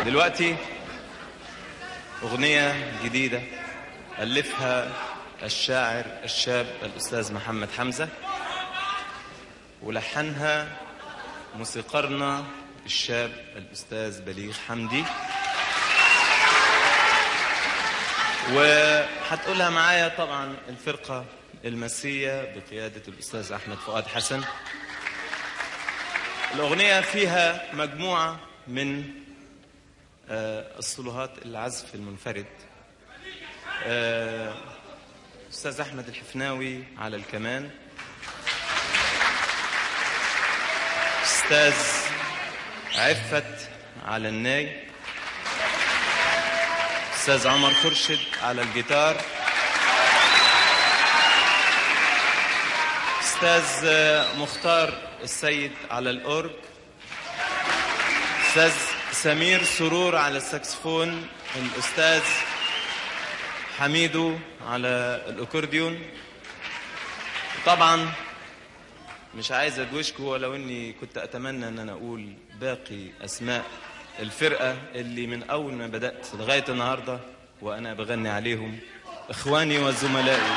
دلوقتي أغنية جديدة ألفها الشاعر الشاب الأستاذ محمد حمزة، ولحنها موسيقارنا الشاب الأستاذ بليغ حمدي، وهتقولها معايا طبعا الفرقة المسية بقيادة الأستاذ أحمد فؤاد حسن. الأغنية فيها مجموعة من الصلوهات العزف المنفرد. أستاذ أحمد الحفناوي على الكمان، أستاذ عفت على الناي، أستاذ عمر خرشد على الجيتار، أستاذ مختار السيد على الأورج، أستاذ سمير سرور على الساكسفون، الأستاذ حميدو على الأكورديون. طبعا مش عايز أدوشكم، ولو أني كنت أتمنى أن أنا أقول باقي أسماء الفرقة اللي من أول ما بدأت لغاية النهاردة وأنا بغني عليهم، إخواني وزملائي.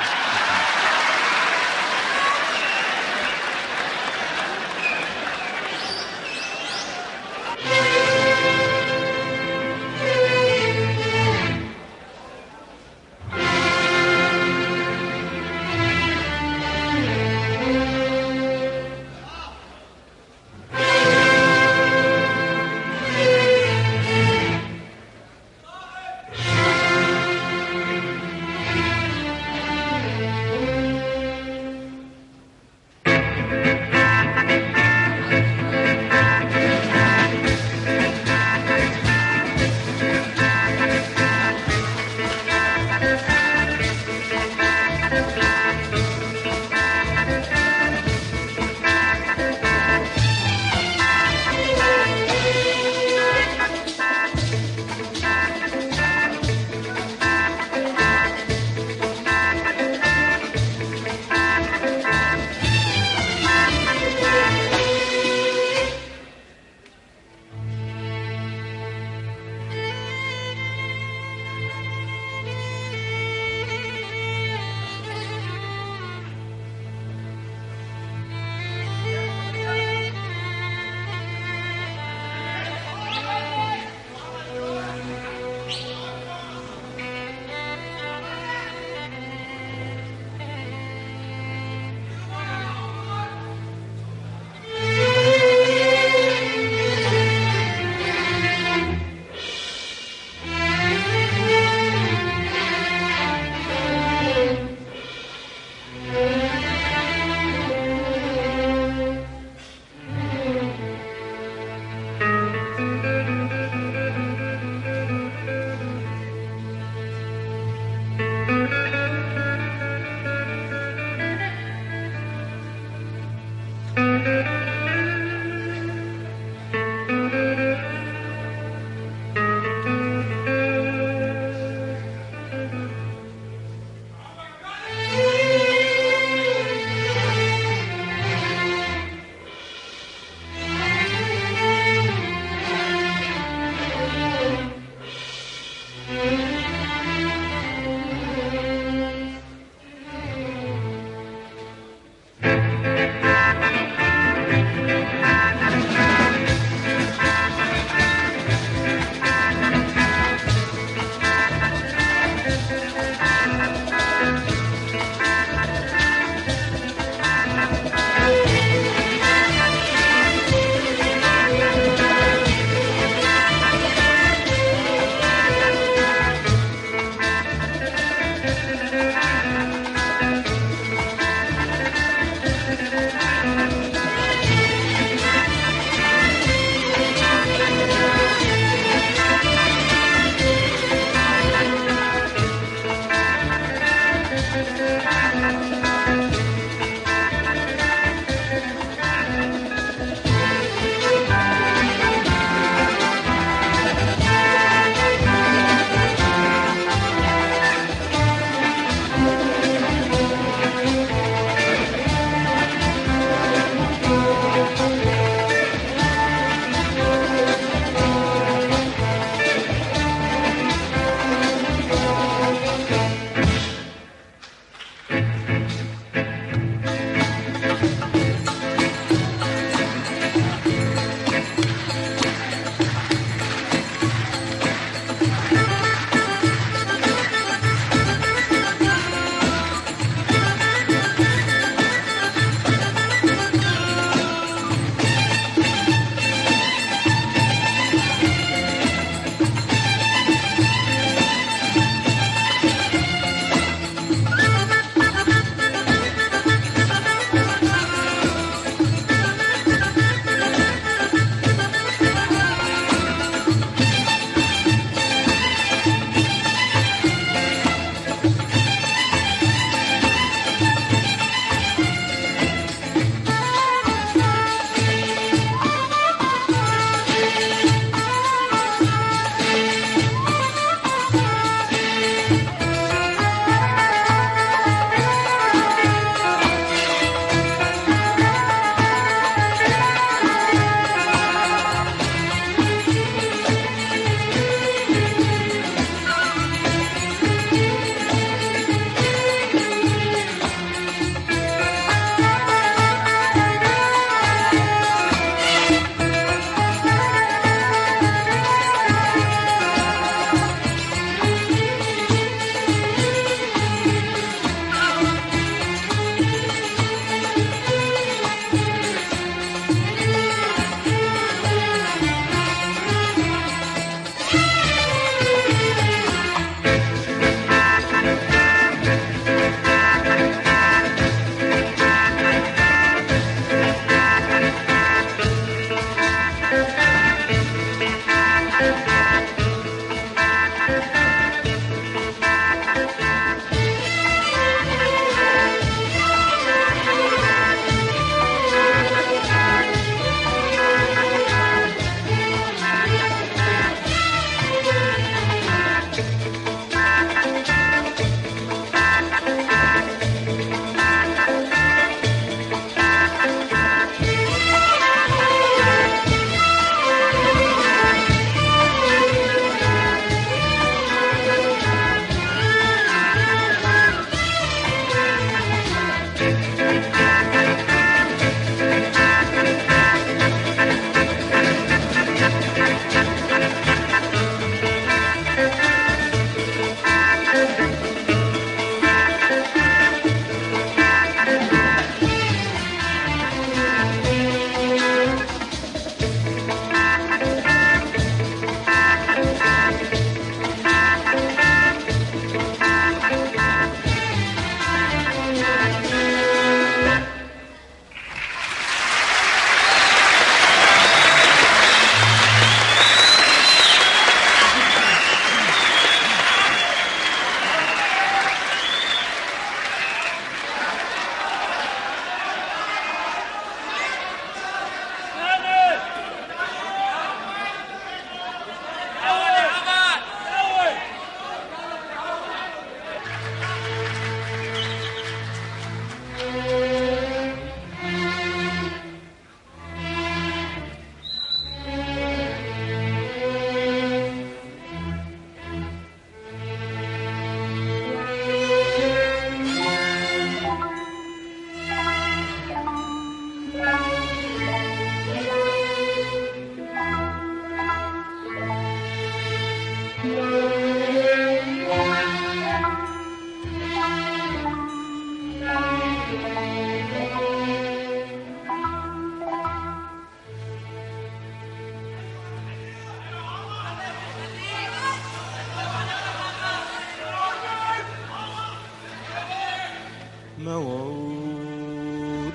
موعود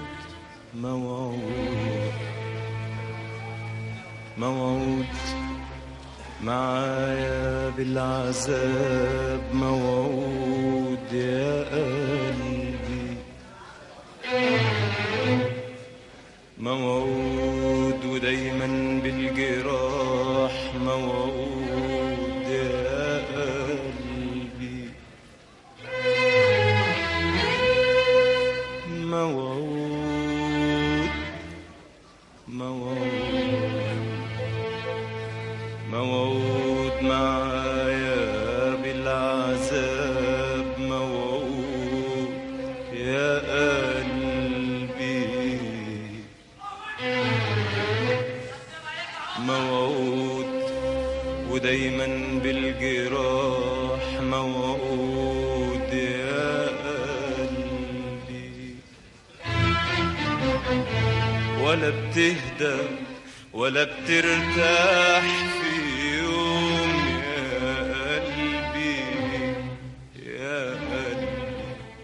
موعود موعود معايا بالعذاب، موعود يا قلبي، موعود ودايما بالجراح، موعود يا قلبي، موعود موعود موعود معايا بالعذاب، موعود يا قلبي، موعود ودايما بالجراح، موعود يا قلبي، ولا بتهدى ولا بترتاح في يوم يا قلبي، يا قلبي،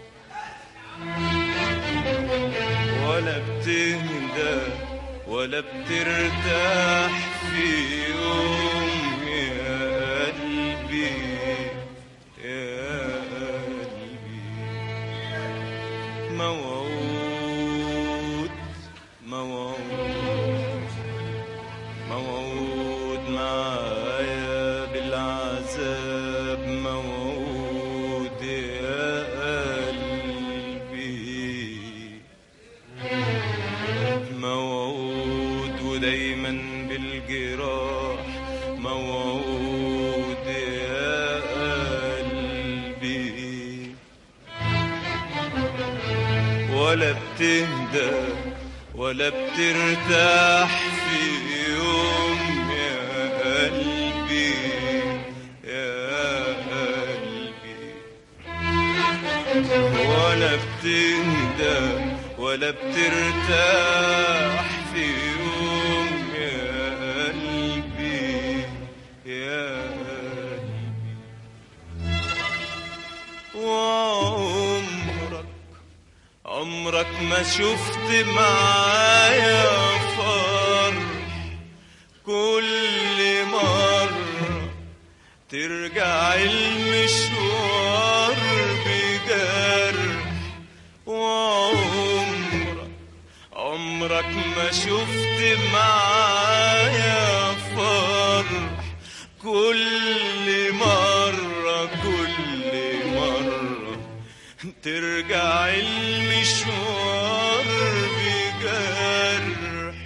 ولا بتهدى ولا بترتاح في يوم يا قلبي، يا قلبي، موعود موعود موعود معايا بالعذاب، موعود يا قلبي، موعود ودايما بالجراح، موعود يا قلبي، ولا بتهدى ولا بترتاح في يوم يا قلبي، يا قلبي، ولا بتهدى ولا بترتاح في يوم يا قلبي، يا قلبي، وعمرك عمرك ما شفت معايا فرح، كل مرة ترجع المشوار بجرح، وعمرك عمرك ما شفت معايا فرح، كل مرة ترجع المشوار بجرح،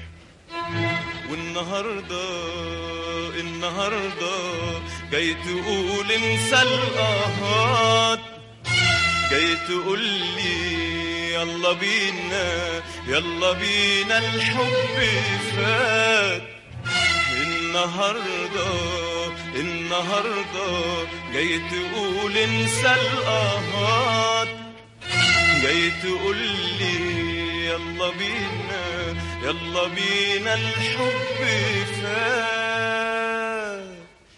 والنهاردة جاي تقول انسى القهات، جاي تقول لي يلا بينا يلا بينا الحب فات، النهاردة جاي تقول انسى القهات، جاي تقول لي يلا بينا الحب فات،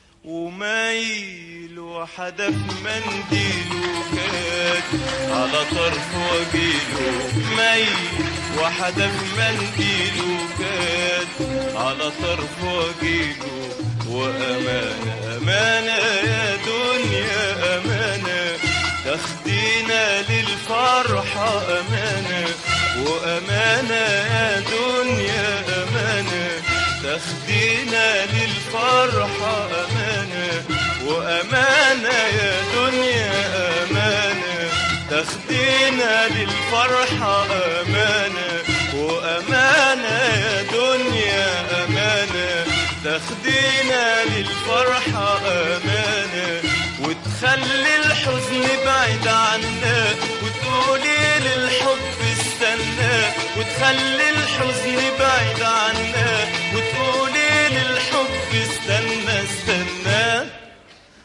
ومايل وحدف منديله كات على طرف وجيله، مايل وحدف منديله كات على طرف وجيله، وأمانة أمانة يا دنيا أمانة تاخدينا للفرحة، أمانة وأمانة يا دنيا أمانة تاخدينا للفرحة، أمانة وأمانة يا دنيا أمانة تاخدينا للفرحة، أمانة وأمانة يا دنيا أمانة تاخدينا للفرحة، أمانة وتخلي الحزن بعيد عنا، وتقولي للحب استنى، وتخلي الحزن بعيد عنا، وتقولي للحب استنى استنى،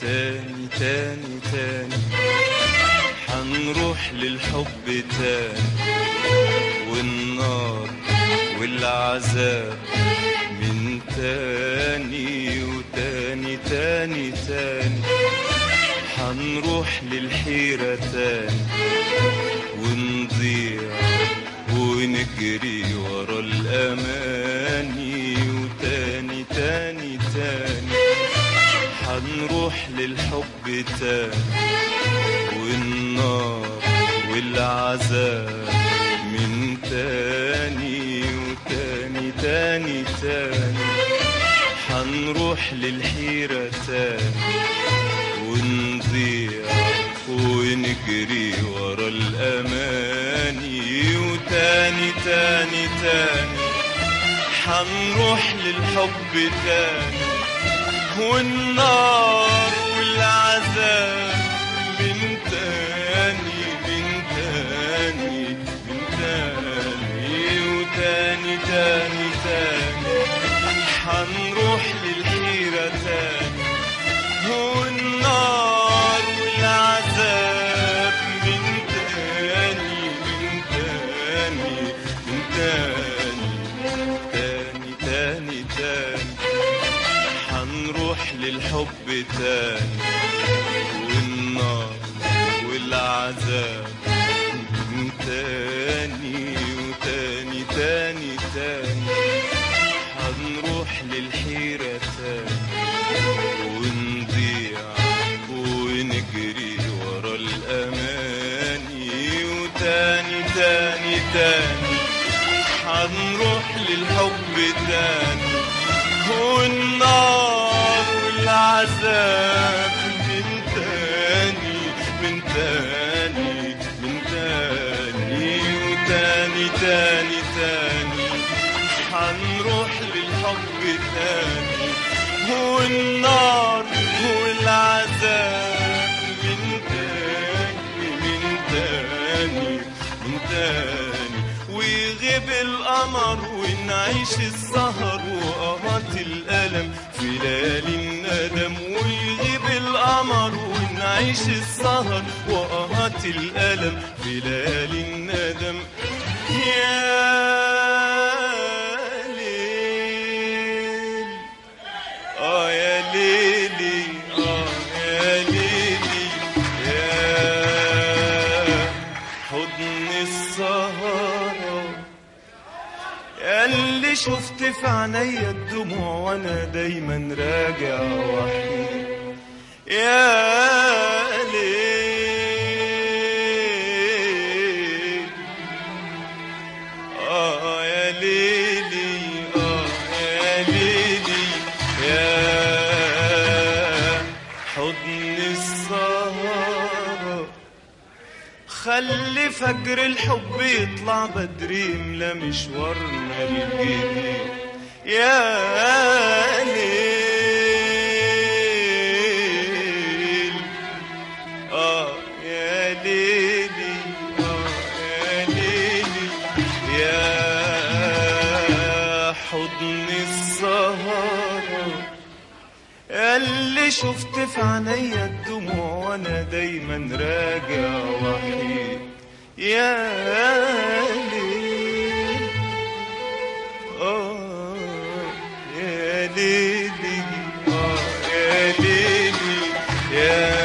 تاني تاني تاني حنروح للحب تاني، والنار والعذاب من تاني وتاني تاني تاني حنروح للحيرة تاني، ونضيع ونجري ورا الأماني، وتاني تاني تاني حنروح للحب تاني، والنار والعذاب من تاني وتاني تاني تاني حنروح للحيرة تاني، ونضيع ونجري ورا الأماني، وتاني تاني تاني حنروح للحب تاني، والنار والعذاب من تاني من تاني من تاني وتاني تاني تاني حنروح للحيرة تاني، والنار والعذاب من تاني من تاني من تاني تاني تاني تاني حنروح للحب تاني، والنار والعذاب من تاني وتاني تاني تاني حنروح للحيرة تاني، ونضيع ونجري ورا الأماني، وتاني تاني تاني حنروح للحب تاني، والنار والعذاب من تاني من تاني من تاني وتاني تاني تاني حنروح للحب تاني، والنار والعذاب من تاني من تاني من تاني، ويغيب القمر ونعيش السهر وقهات الألم في ليالي الندم، ويغيب القمر ونعيش السهر وقهات الألم في ليالي الندم. يا ليل يا ليلي يا ليلي يا حضن السهرة، اللي شفت في عينيا الدموع وانا دايما راجع وحيد. يا ليل يا ليلي يا ليلي يا حضن السهرة، خلي فجر الحب يطلع بدري يملى مشوارنا الجديد. يا ليل يا ليلي يا ليلي يا حضن السهرة، اللي شفت في عينيا الدموع وانا دايما راجع وحيد. يا ليل يا ليلي يا ليلي يا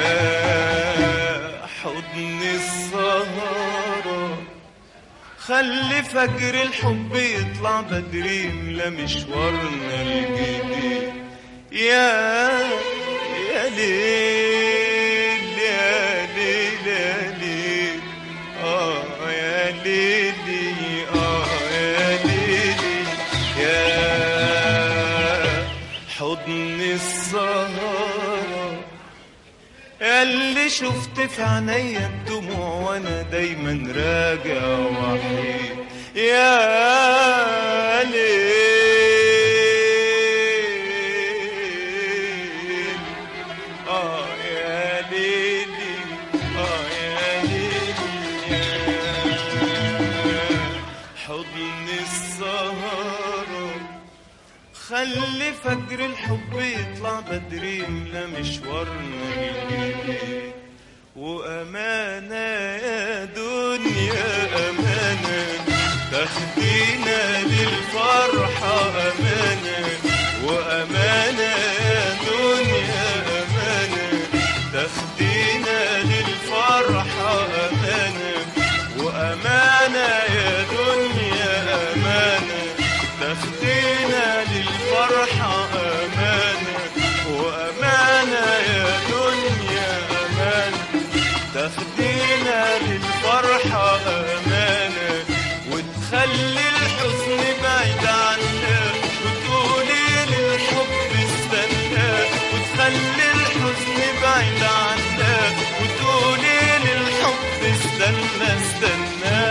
حضن السهرة، خلي فجر الحب يطلع بدري يملى مشوارنا الجديد. يا ليل يا ليل يا ليل يا ليلي يا ليلي يا حضن السهرة، اللي شفت في عينيا الدموع وانا دايما راجع وحيد. يا ليل يا ليلي يا ليلي يا حضن السهرة، خلي فجر الحب يطلع بدري يملى مشوارنا الليل. وأمانة يا دنيا أمانة تاخدينا للفرحة أمانة. وأمانة يا دنيا أمانة تاخدينا للفرحة أمانة. وأمانة يا دنيا أمانة تاخدينا للفرحة أمانة. وأمانة يا دنيا أمانة تاخدينا للفرحة أمانة. وتخلي الحزن بعيد عنا وتقولي للحب استنى. وتخلي الحزن بعيد عنا وتقولي للحب استنى استنى.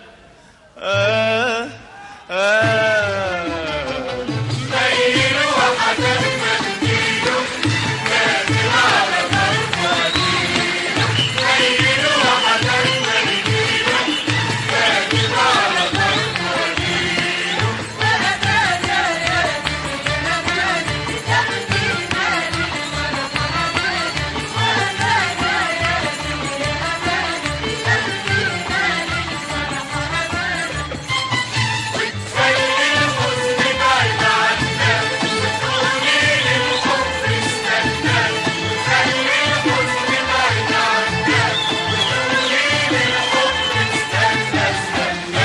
ميل وحدك منديله نازل على طرف وديله. ميل وحدك منديله نازل على طرف وديله. وأمانة يا دنيا أمانة تاخدينا للفرحة أمانة. وأمانة يا دنيا أمانة تاخدينا للفرحة أمانة. وتخلي الحزن بعيد عنا وتقولي للحب استنى. وتخلي الحزن بعيد عنا وتقولي للحب استنى استنى.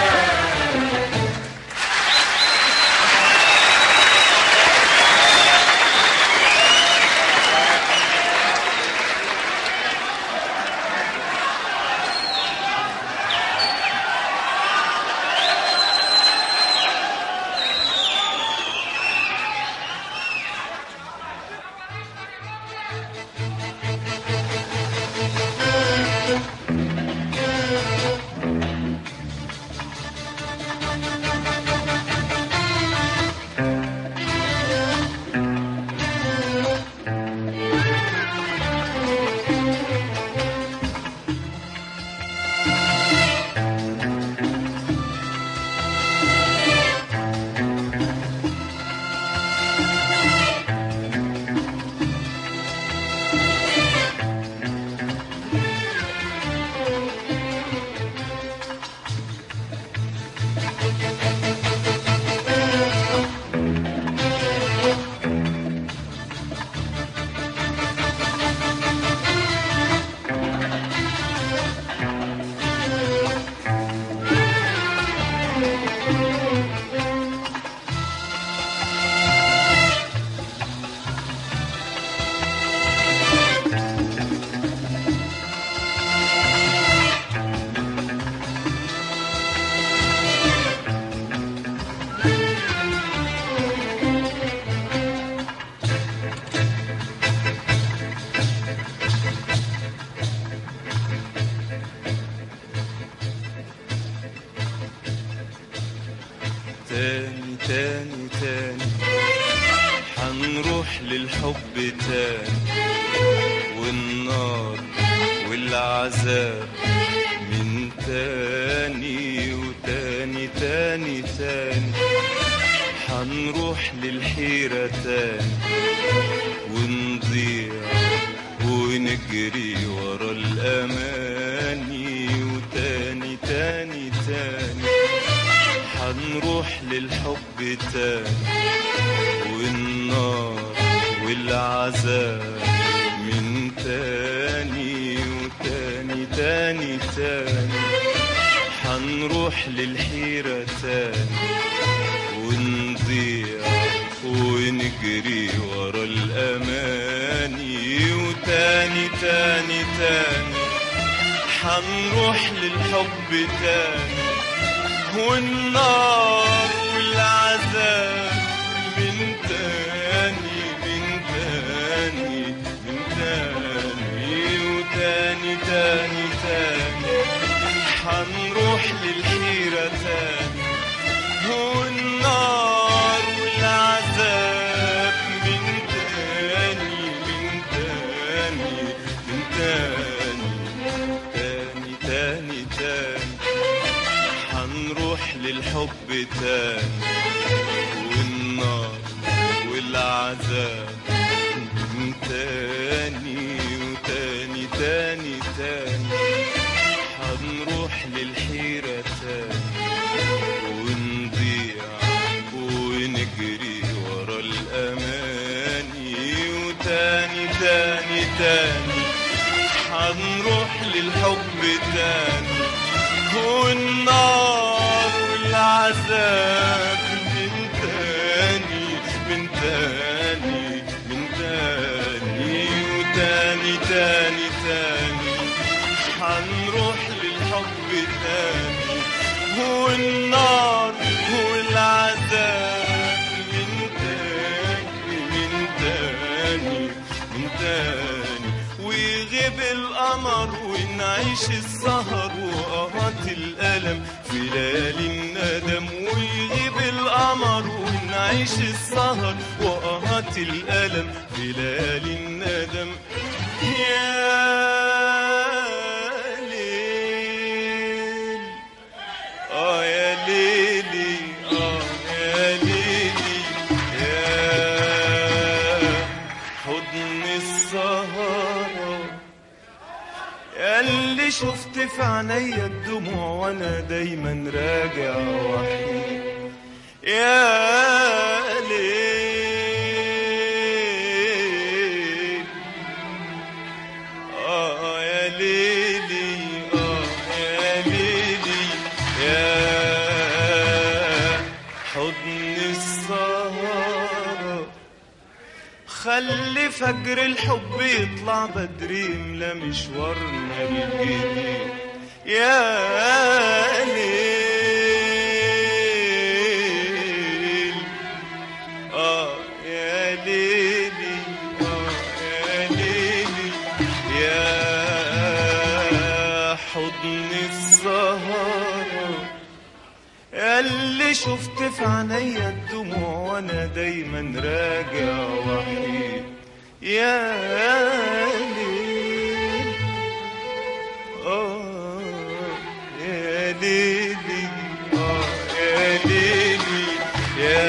تاني تاني تاني حنروح للحب تاني. والنار والعذاب من تاني وتاني تاني تاني. حنروح للحيرة تاني ونضيع ونجري ورا الأماني. وتاني تاني تاني حنروح للحب تاني. والنار والعذاب من تاني وتاني تاني تاني. حنروح للحيرة تاني ونضيع ونجري ورا الأماني. وتاني تاني تاني حنروح للحب تاني. والنار والعذاب من تاني من تاني من تاني. وتاني تاني تاني حنروح للحيرة تاني. والنار والعذاب من تاني من تاني من تاني. تاني تاني تاني حنروح للحب تاني. والنار تاني هنروح للحب تاني، والنار والعذاب من تاني من تاني من تاني وتاني تاني تاني هنروح للحب تاني، والنار والعذاب من تاني من تاني من تاني، ويغيب القمر ونعيش السهر وقهات الألم في ليالي الندم، ويغيب القمر ونعيش السهر وقهات الألم في ليالي الندم. يا ليل يا ليلي يا ليلي يا حضن السهرة، ياللي شفت في عينيا الدموع وانا دايما راجع وحيد. يا ليل يا ليلي يا ليلي يا حضن السهرة، خلي فجر الحب يطلع بدري يملى مشوارنا الجديد. يا ليل يا ليلي يا ليلي يا حضن السهرة، ياللي شفت في عينيا الدموع وانا دايما راجع وحيد. يا ليل يا ليلي يا ليلي يا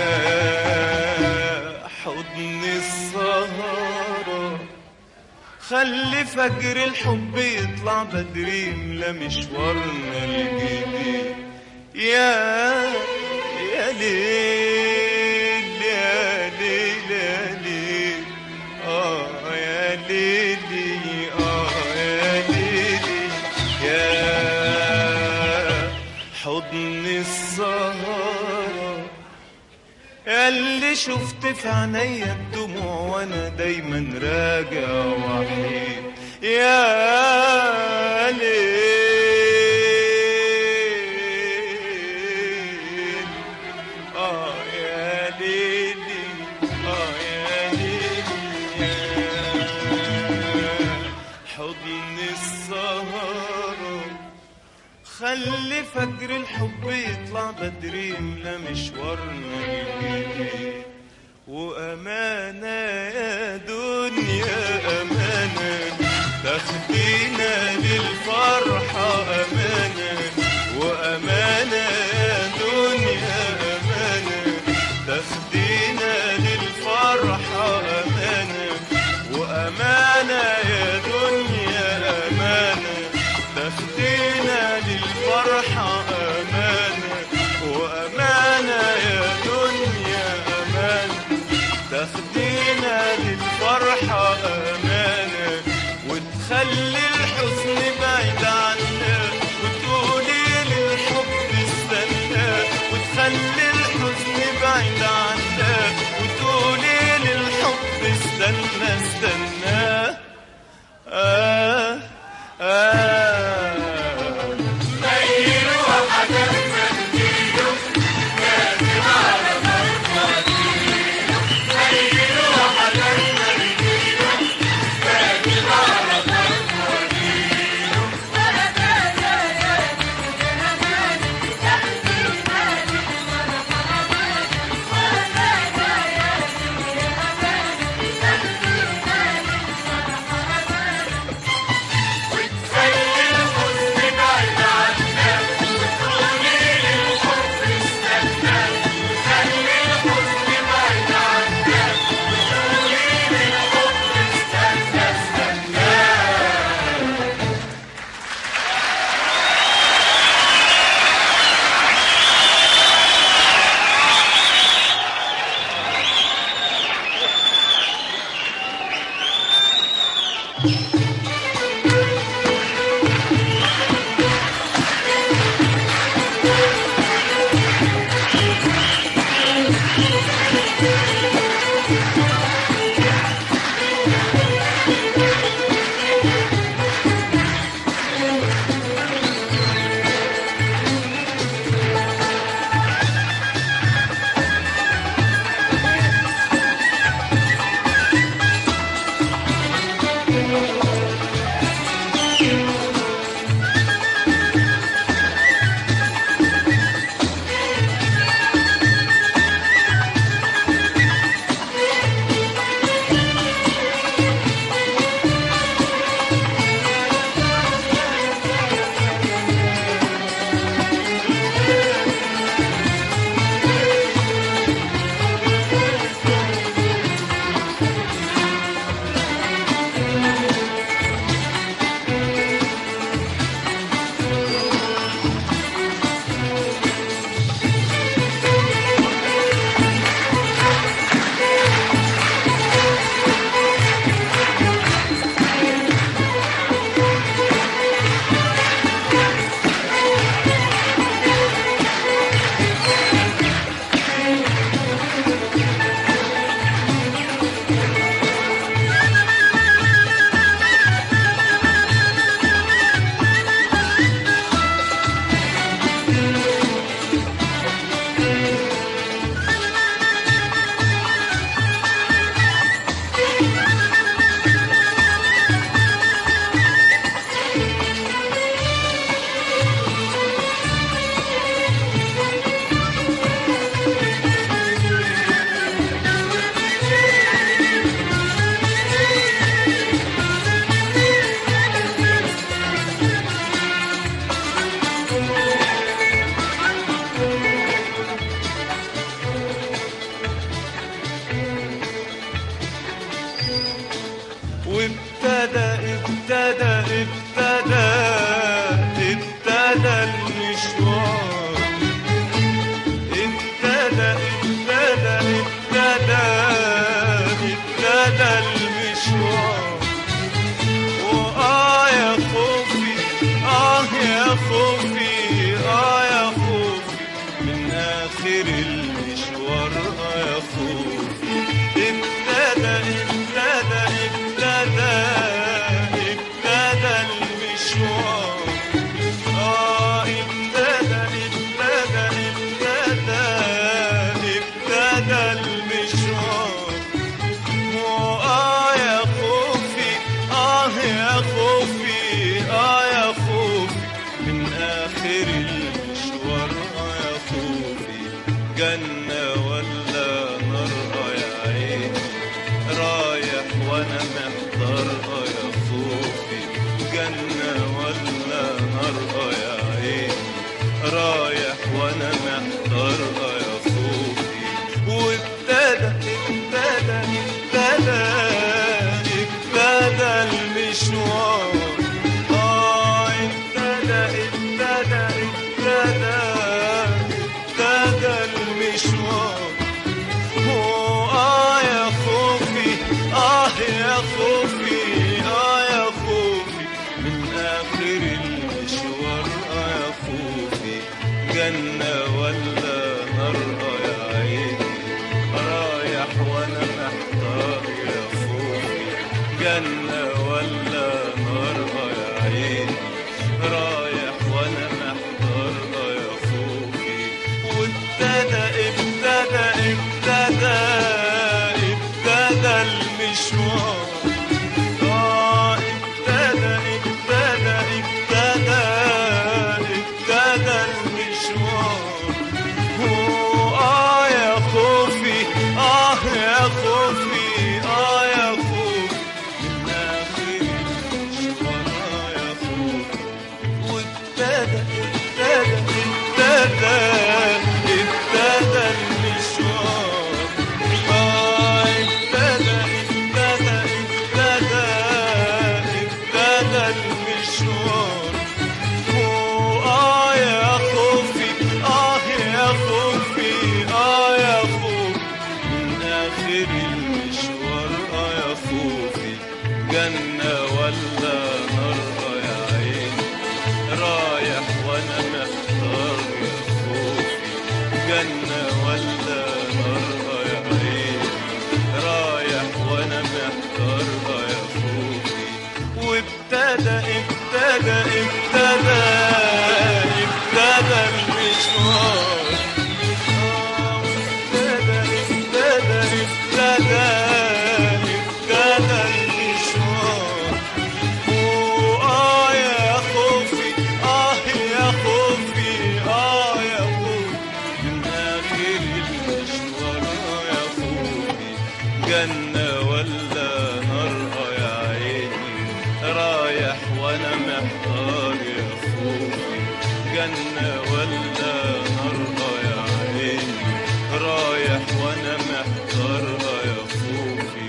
حضن السهرة، خلي فجر الحب يطلع بدري يملى مشوارنا الجديد. يا ليل يا ليل يا ليل يا ليلي يا ليلي يا حضن السهرة، ياللي شفت في عينيا الدموع وانا دايما راجع وحيد. يا ليل يا ليلي يا ليلي يا حضن السهرة، خلي فجر الحب يطلع بدري يملى مشوارنا الجديد. وأمانة يا دنيا أمانة تاخدينا للفرحة أمانة، وأمانة يا دنيا أمانة تاخدينا للفرحة أمانة، وأمانة يا دنيا أمانة تاخدينا للفرحة أمانة، وأمانة يا دنيا أمانة تاخدينا للفرحة أمانة، وتخلي الحزن بعيد عنا وتقولي للحب استنى، وتخلي الحزن بعيد عنا وتقولي للحب استنى استنى. ميلوا وحدك منديله نازل على طرف وديله، ميلوا وحدك منديله نازل على طرف وديله، وهدايا يا دنيا هداني تحكينا للفرحة وهدايا يا دنيا هداني تحكينا للفرحة. جنة ولا نارها يا عيني رايح وانا محتار يا خوفي جنة ولا نارها يا عيني رايح وانا محتارها يا خوفي وابتدى المشوار ابتدى المشوار يا خوفي يا خوفي يا خوفي من آخر المشوار يا خوفي جنة ولا نارها يا عيني رايح وانا محتار يا خوفي جنة ولا نارها يا عيني رايح وانا محتارها يا خوفي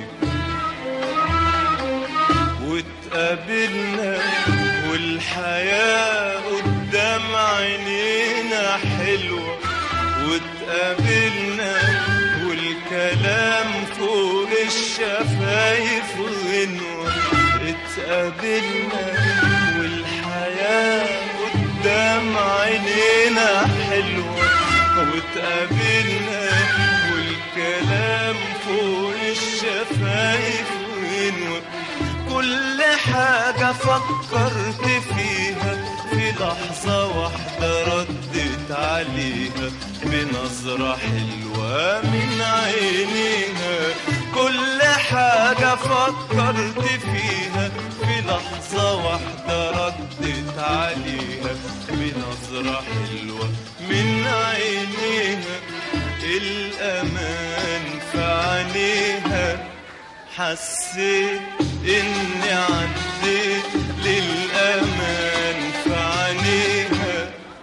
واتقابلنا والحياة قدام عينينا حلوة واتقابلنا والكلام فوق الشفايف غنوة اتقابلنا والحياة قدام عينينا حلوة واتقابلنا والكلام فوق الشفايف غنوة كل حاجة فكرت فيها في لحظة واحدة ردت عليها بنظرة حلوة من عينيها كل حاجة فكرت فيها في لحظة واحدة ردت عليها بنظرة حلوة من عينيها الأمان في عينيها حسيت إني عديت للأمان في عينيها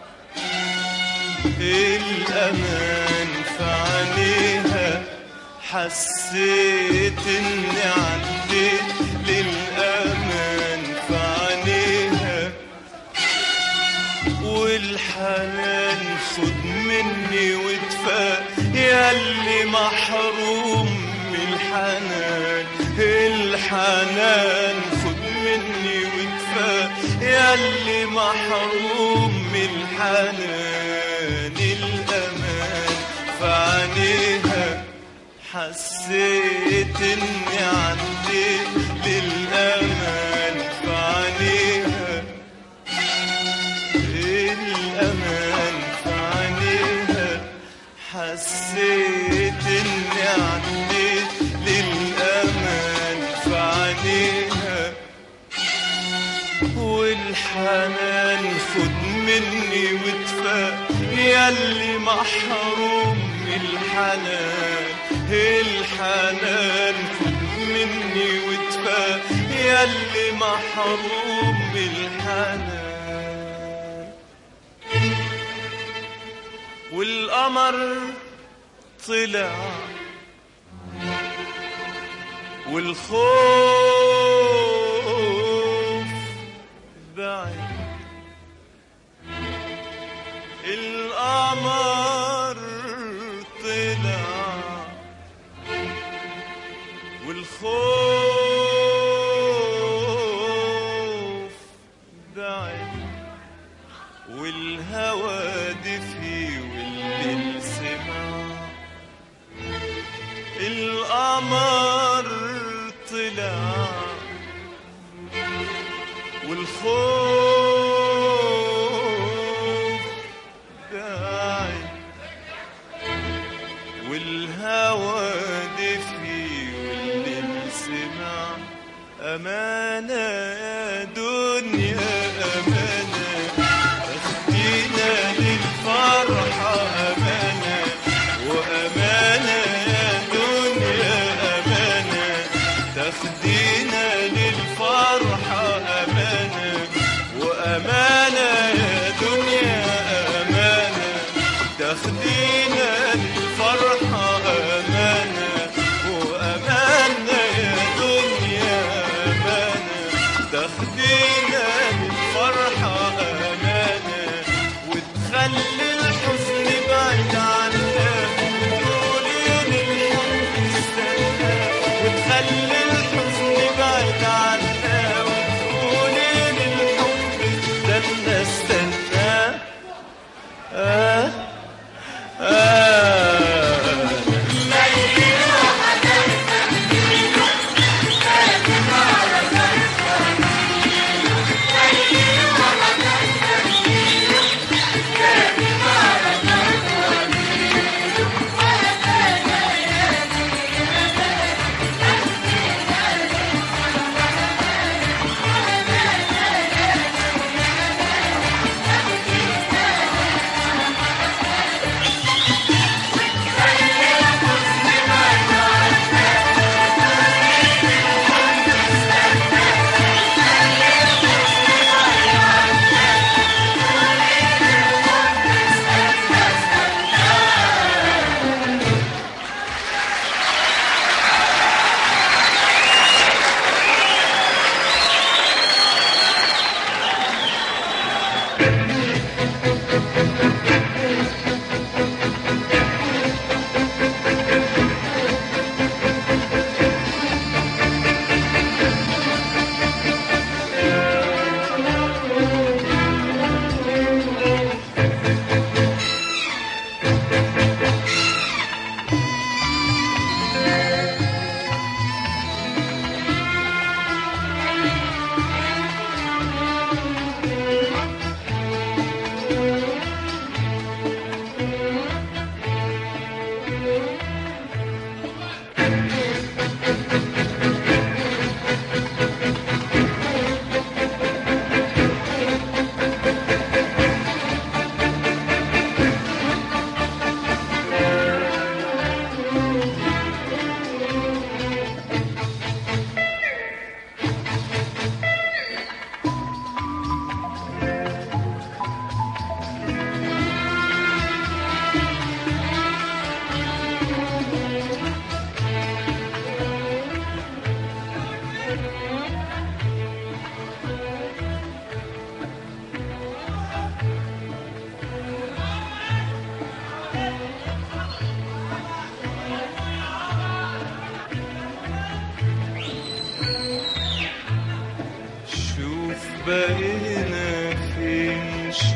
الأمان في عينيها حسيت إني عديت للأمان في عينيها والحنان خد مني وادفى ياللي محروم من الحنان الحنان خد مني وادفى ياللي محروم من الحنان الأمان في عينيها حسيت إني عديت للأمان في عينيها الأمان في عينيها حسيت إني عديت للأمان في عينيها والحنان خد مني وادفى ياللي محروم من الحنان الحنان خد مني وادفى ياللي محروم من الحنان والقمر طلع والخوف بعد القمر طلع والخوف بعد والهوى دفي والليل سمع القمر طلع والخوف بعد والهوى دفي والليل سمع أمانة يا دنيا أمانة أخدينا للفرحة أمانة وأمانة يا دنيا أمانة تاخدينا للفرحة أمانة وأمانة يا دنيا أمانة تاخدينا للفرحة أمانة وأمانة يا دنيا أمانة تاخدينا للفرحة أمانة وتخلي الحزن بعيد عنا وتقولي للحب استنى وتخلي الحزن بعيد عنا بقينا فين،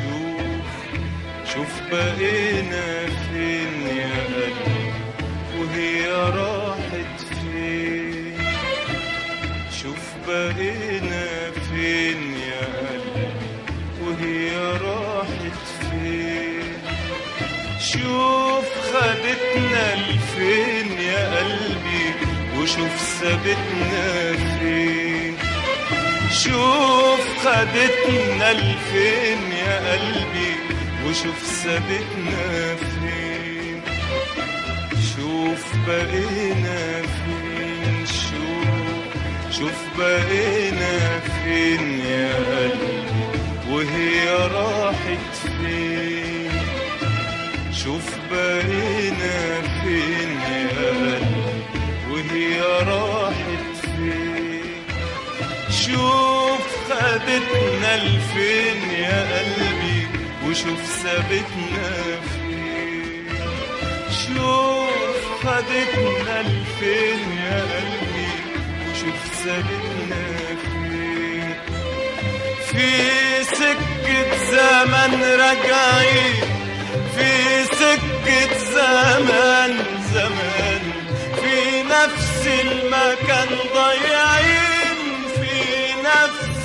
شوف بقينا فين يا قلبي وهي راحت فين. شوف بقينا فين يا قلبي وهي راحت فين. شوف خدتنا لفين يا قلبي وشوف سابتنا فين. شوف خدتنا لفين يا قلبي وشوف سابتنا فين. شوف بقينا فين، شوف بقينا فين يا قلبي وهي راحت فين. شوف بقينا فين يا قلبي وهي راحت فين. شوف خدتنا لفين يا قلبي وشوف سابتنا فين. شوف خدتنا لفين يا قلبي وشوف سابتنا فين. في سكة زمن راجعين، في سكة زمان في نفس المكان ضايعين، في نفس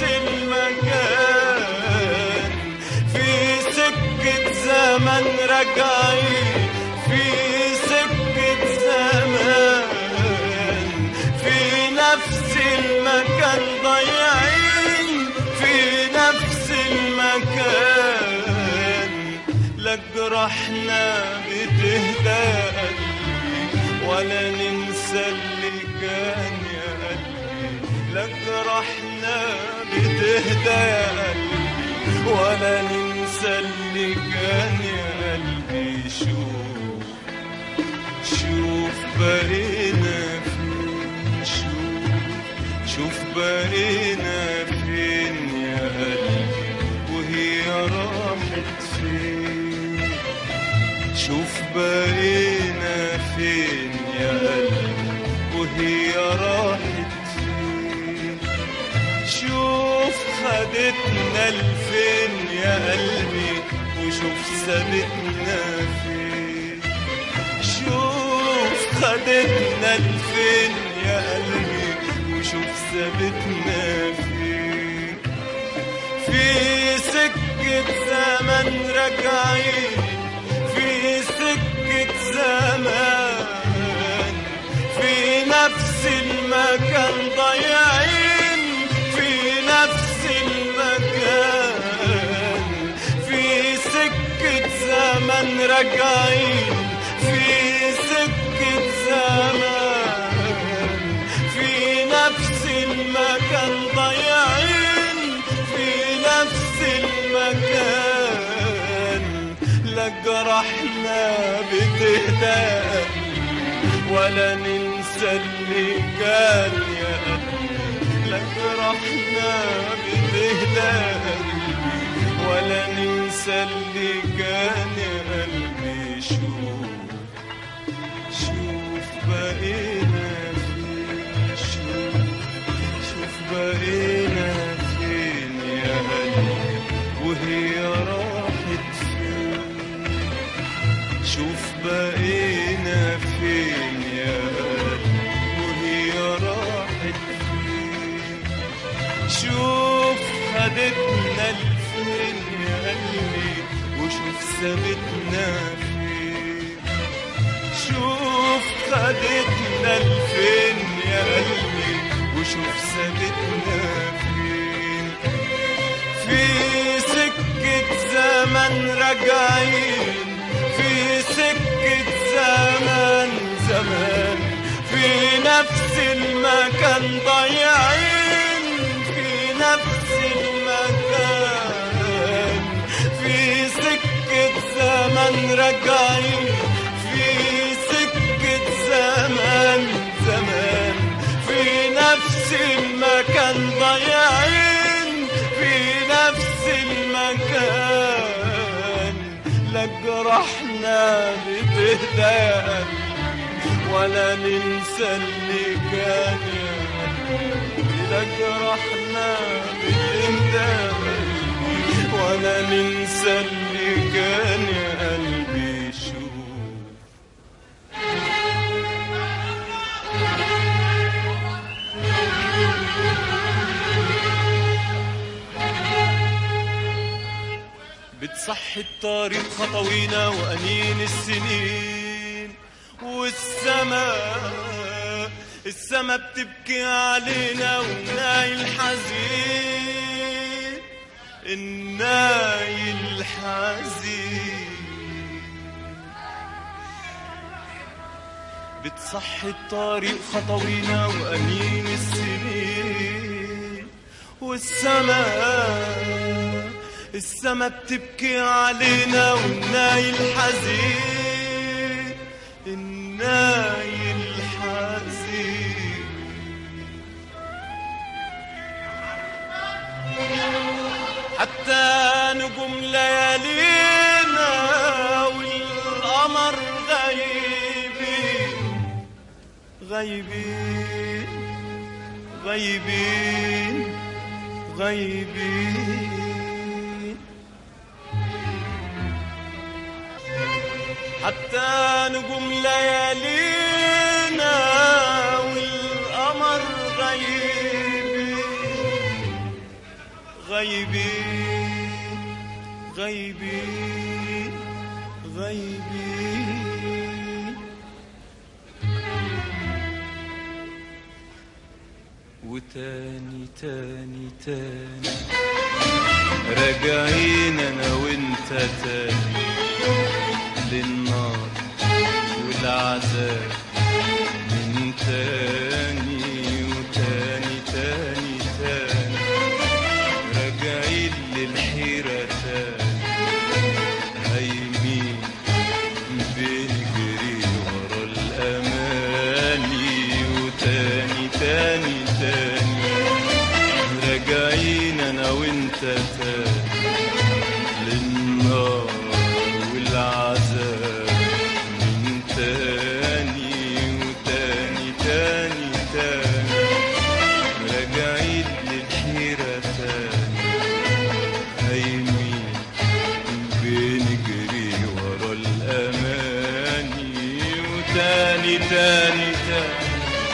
المكان. في سكة زمن راجعين، في سكة زمان في نفس المكان ضايعين، في نفس المكان. لا جرحنا بتهدى قلبي ولا ننسى اللي كان يا قلبي. لا جرحنا بتهدى يا قلبي ولا ننسى اللي كان يا قلبي. شوف بقينا فين، شوف بقينا فين يا قلبي وهي راحت فين. شوف بقينا فين يا قلبي وهي راحت فين. شوف خدتنا لفين يا قلبي وشوف سابتنا فين. شوف خدتنا لفين يا قلبي وشوف سابتنا فين. في سكة زمن راجعين، في سكة زمان في نفس المكان ضايعين، في نفس المكان. في سكة زمن راجعين، في سكة زمان في نفس المكان ضايعين، في نفس المكان. لا جرحنا بتهدى ولا ننسى اللي كان يا قلبي. لا جرحنا بتهدى ولا ننسى اللي كان يا قلبي. شوف بقينا فين، شوف بقينا فين يا قلبي وهي راحت فين. شوف بقينا فين يا قلبي وهي راحت فين. شوف خدتنا لفين يا قلبي وشوف سابتنا فين. شوف خدتنا لفين يا قلبي وشوف سابتنا فين. في سكة زمن راجعين، في سكة زمان في نفس المكان ضايعين، في نفس المكان. في سكة زمن راجعين، في سكة زمان في نفس المكان ضايعين، في نفس المكان. لا جرحنا بتهدى ولا ننسى اللي كان. تجرحنا بالإنداء ولا ننسى اللي كان يا قلبي شوف. بتصحي الطريق خطوينا وأنين السنين السما بتبكي علينا والناي الحزين الناي الحزين. بتصحي الطريق خطوينا وأنين السنين السما بتبكي علينا والناي الحزين الناي الحزين. حتى نجوم ليالينا والقمر غايبين غايبين غايبين. حتى نجوم ليالينا والقمر غايبين غايبين غايبين. وتاني تاني تاني راجعين انا وانت تاني للنار والعذاب من تاني وتاني تاني تاني راجعين للحيرة تاني هايمين بنجري ورا الأماني وتاني تاني تاني راجعين انا وانت تاني للنار والعذاب من تاني وتاني تاني تاني راجعين للحيرة تاني هايمين بنجري ورا الأماني وتاني تاني تاني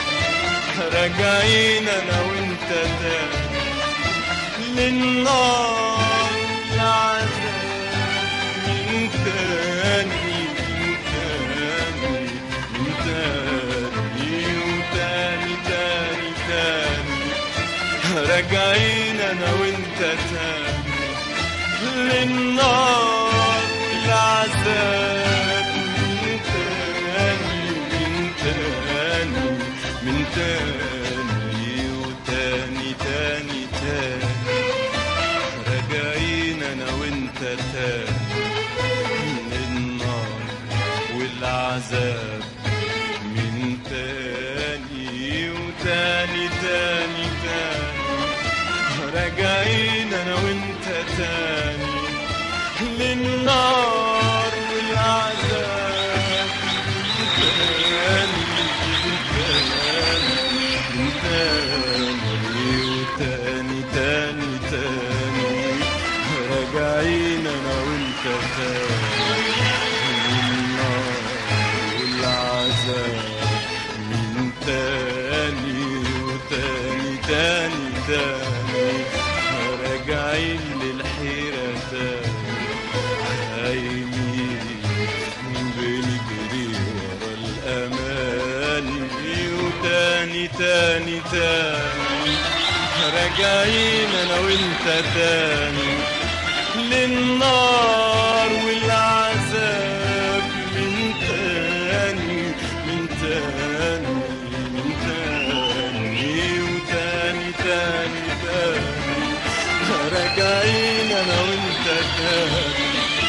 راجعين انا وانت تاني للنار العذاب من تاني من تاني من تاني وتاني تاني تاني راجعين انا وانت تاني للنار العذاب من تاني من تاني من تاني وتاني تاني تاني راجعين انا وانت تاني للنار والعذاب من تاني وتاني تاني تاني راجعين انا وانت تاني للنار والعذاب من تاني وتاني تاني تاني راجعين انا وانت تاني للنار والعذاب من تاني وتاني تاني تاني راجعين للحيرة تاني هايمين بنجري ورا الأماني وتاني تاني تاني راجعين انا وانت تاني للنار والعذاب من تاني من تاني من تاني وتاني تاني تاني راجعين انا وانت تاني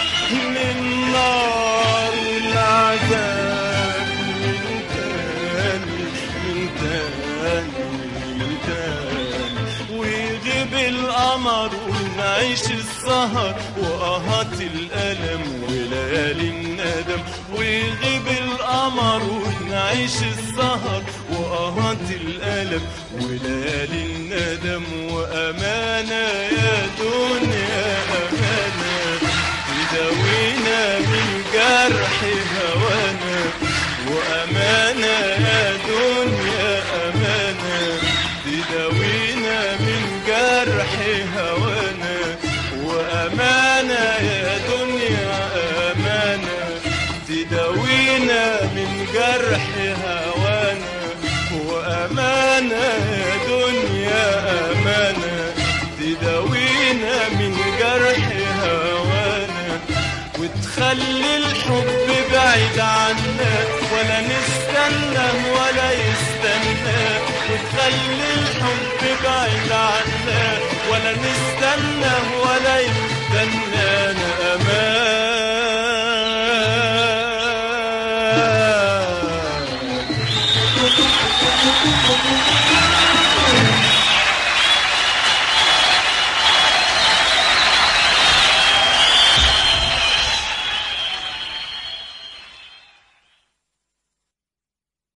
للنار والعذاب من تاني من تاني من تاني. ويغيب القمر ونعيش السهر وقهات الألم وليالي الندم. ويغيب القمر ونعيش السهر وقهات الألم وليالي الندم. ندم وأمانة يا دنيا أمانة تداوينا من جرح هوانا وأمانة يا دنيا أمانة تداوينا من جرح هوانا وأمانة يا دنيا أمانة تداوينا من جرح هوانا وأمانة يا دنيا أمانة تداوينا من جرح هوانا وتخلي الحب بعيد عنا ولا نستنى ولا يستنى وتخلي الحب بعيد عنا ولا نستنى ولا يستنى